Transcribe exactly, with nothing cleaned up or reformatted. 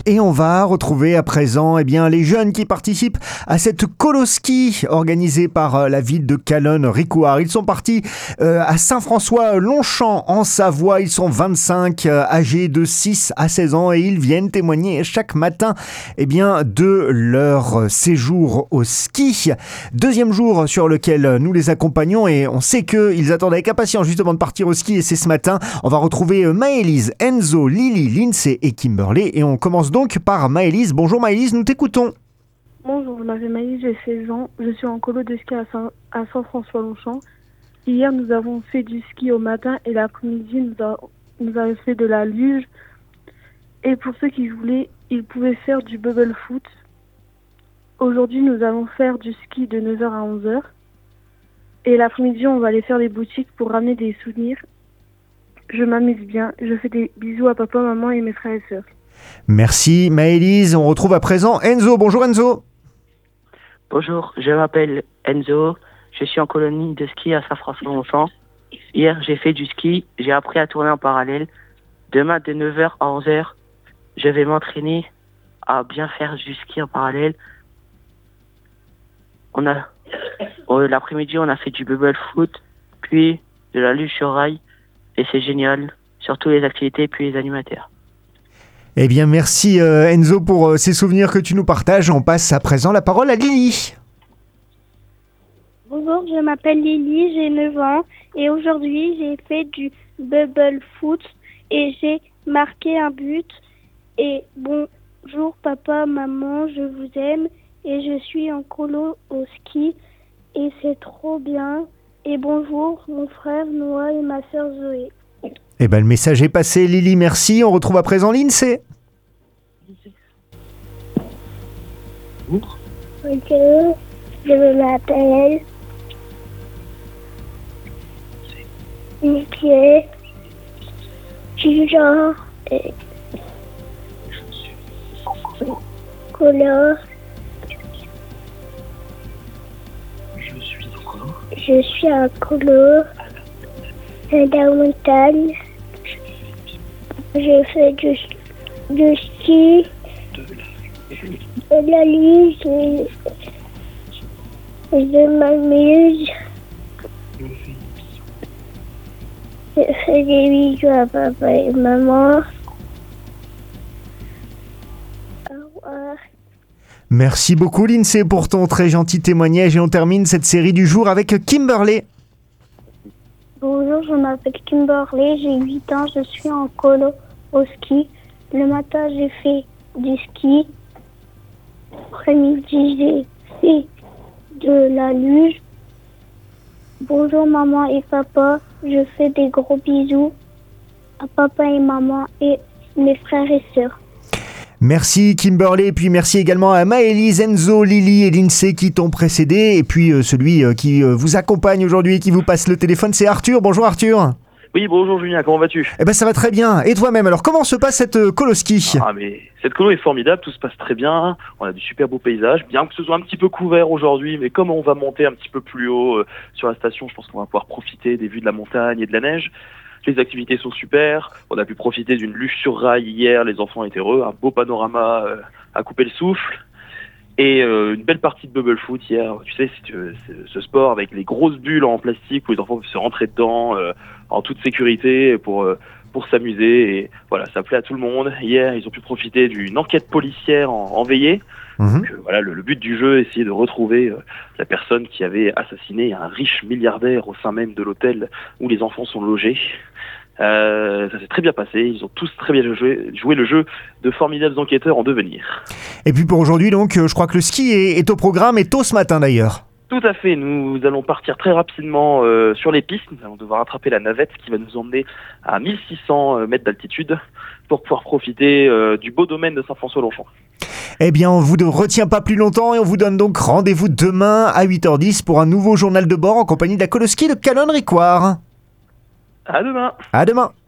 Et on va retrouver à présent eh bien, les jeunes qui participent à cette colo-ski organisée par la ville de Calonne-Ricouart. Ils sont partis euh, à Saint-François-Longchamp en Savoie. Ils sont vingt-cinq, euh, âgés de six à seize ans et ils viennent témoigner chaque matin eh bien, de leur séjour au ski. Deuxième jour sur lequel nous les accompagnons et on sait qu'ils attendent avec impatience justement de partir au ski et c'est ce matin. On va retrouver Maëlys, Enzo, Lily, Lindsay et Kimberley et on commence donc par Maëlys. Bonjour Maëlys, nous t'écoutons. Bonjour, je m'appelle Maëlys, j'ai seize ans. Je suis en colo de ski à, Saint- à Saint-François-Longchamp. Hier, nous avons fait du ski au matin et l'après-midi, nous, a- nous avons fait de la luge. Et pour ceux qui voulaient, ils pouvaient faire du bubble foot. Aujourd'hui, nous allons faire du ski de neuf heures à onze heures. Et l'après-midi, on va aller faire des boutiques pour ramener des souvenirs. Je m'amuse bien. Je fais des bisous à papa, maman et mes frères et sœurs. Merci Maëlys. On retrouve à présent Enzo. Bonjour Enzo. Bonjour, je m'appelle Enzo. Je suis en colonie de ski à Saint-François-Longchamp. Hier, j'ai fait du ski. J'ai appris à tourner en parallèle. Demain, de neuf heures à onze heures, je vais m'entraîner à bien faire du ski en parallèle. On a, euh, l'après-midi, on a fait du bubble foot, puis de la luge sur rail. Et c'est génial, surtout les activités, puis les animateurs. Eh bien, merci euh, Enzo pour euh, ces souvenirs que tu nous partages. On passe à présent la parole à Lily. Bonjour, je m'appelle Lily, j'ai neuf ans et aujourd'hui j'ai fait du bubble foot et j'ai marqué un but. Et bonjour papa, maman, je vous aime et je suis en colo au ski et c'est trop bien. Et bonjour mon frère Noah et ma sœur Zoé. Eh bien, le message est passé Lily, merci. On retrouve à présent Lindsay. Bonjour, je m'appelle Mickey, Jean et Color. Je suis en colo à la montagne. Je fais du, du ski, de la luge, et je m'amuse. Je fais des bisous à papa et maman. Au revoir. Merci beaucoup Lindsay pour ton très gentil témoignage et on termine cette série du jour avec Kimberley. Bonjour, je m'appelle Kimberley, j'ai huit ans, je suis en colo au ski. Le matin, j'ai fait du ski. L'après-midi, j'ai fait de la luge. Bonjour maman et papa, je fais des gros bisous à papa et maman et mes frères et sœurs. Merci Kimberley, et puis merci également à Maëlys, Enzo, Lily et Lindsay qui t'ont précédé. Et puis euh, celui euh, qui euh, vous accompagne aujourd'hui et qui vous passe le téléphone, c'est Arthur. Bonjour Arthur. Oui, bonjour Julien, comment vas-tu? Eh ben ça va très bien. Et toi-même, alors comment se passe cette euh, colo-ski? Ah mais cette colo est formidable, tout se passe très bien. On a du super beaux paysages, bien que ce soit un petit peu couvert aujourd'hui, mais comme on va monter un petit peu plus haut euh, sur la station, je pense qu'on va pouvoir profiter des vues de la montagne et de la neige. Les activités sont super, on a pu profiter d'une luge sur rail hier, les enfants étaient heureux, un beau panorama euh, à couper le souffle. Et euh, une belle partie de bubble foot hier, tu sais, c'est, c'est ce sport avec les grosses bulles en plastique où les enfants peuvent se rentrer dedans euh, en toute sécurité pour, euh, pour s'amuser. Et voilà, ça plaît à tout le monde. Hier, ils ont pu profiter d'une enquête policière en, en veillée. Mmh. Donc, euh, voilà, le, le but du jeu, essayer de retrouver euh, la personne qui avait assassiné un riche milliardaire au sein même de l'hôtel où les enfants sont logés. Euh, ça s'est très bien passé, ils ont tous très bien joué, joué le jeu de formidables enquêteurs en devenir. Et puis pour aujourd'hui donc, euh, je crois que le ski est, est au programme et tôt ce matin d'ailleurs. Tout à fait, nous allons partir très rapidement euh, sur les pistes, nous allons devoir attraper la navette qui va nous emmener à mille six cents mètres d'altitude pour pouvoir profiter euh, du beau domaine de Saint-François-Longchamp. Eh bien, on vous retient pas plus longtemps et on vous donne donc rendez-vous demain à huit heures dix pour un nouveau journal de bord en compagnie de la colo-ski de Calonne-Ricouart. À demain. À demain.